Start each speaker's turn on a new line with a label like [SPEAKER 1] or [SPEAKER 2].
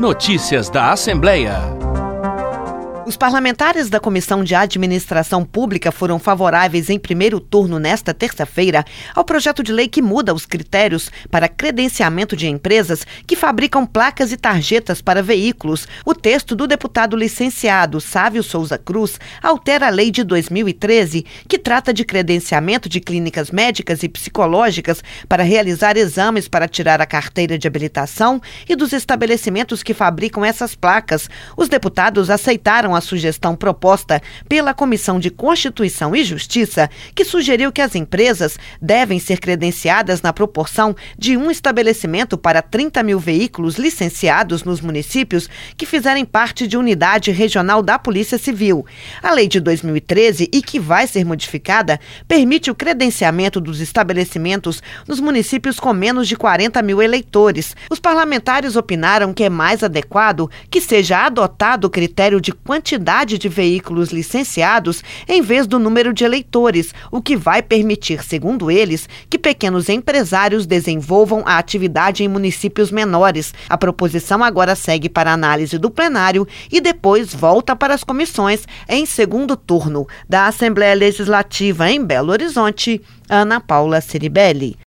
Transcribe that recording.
[SPEAKER 1] Notícias da Assembleia.
[SPEAKER 2] Os parlamentares da Comissão de Administração Pública foram favoráveis em primeiro turno nesta terça-feira ao projeto de lei que muda os critérios para credenciamento de empresas que fabricam placas e tarjetas para veículos. O texto do deputado licenciado Sávio Souza Cruz altera a lei de 2013, que trata de credenciamento de clínicas médicas e psicológicas para realizar exames para tirar a carteira de habilitação e dos estabelecimentos que fabricam essas placas. Os deputados aceitaram a sugestão proposta pela Comissão de Constituição e Justiça, que sugeriu que as empresas devem ser credenciadas na proporção de um estabelecimento para 30 mil veículos licenciados nos municípios que fizerem parte de unidade regional da Polícia Civil. A lei de 2013, e que vai ser modificada, permite o credenciamento dos estabelecimentos nos municípios com menos de 40 mil eleitores. Os parlamentares opinaram que é mais adequado que seja adotado o critério de quantidade de veículos licenciados em vez do número de eleitores, o que vai permitir, segundo eles, que pequenos empresários desenvolvam a atividade em municípios menores. A proposição agora segue para análise do plenário e depois volta para as comissões em segundo turno. Da Assembleia Legislativa em Belo Horizonte, Ana Paula Ciribelli.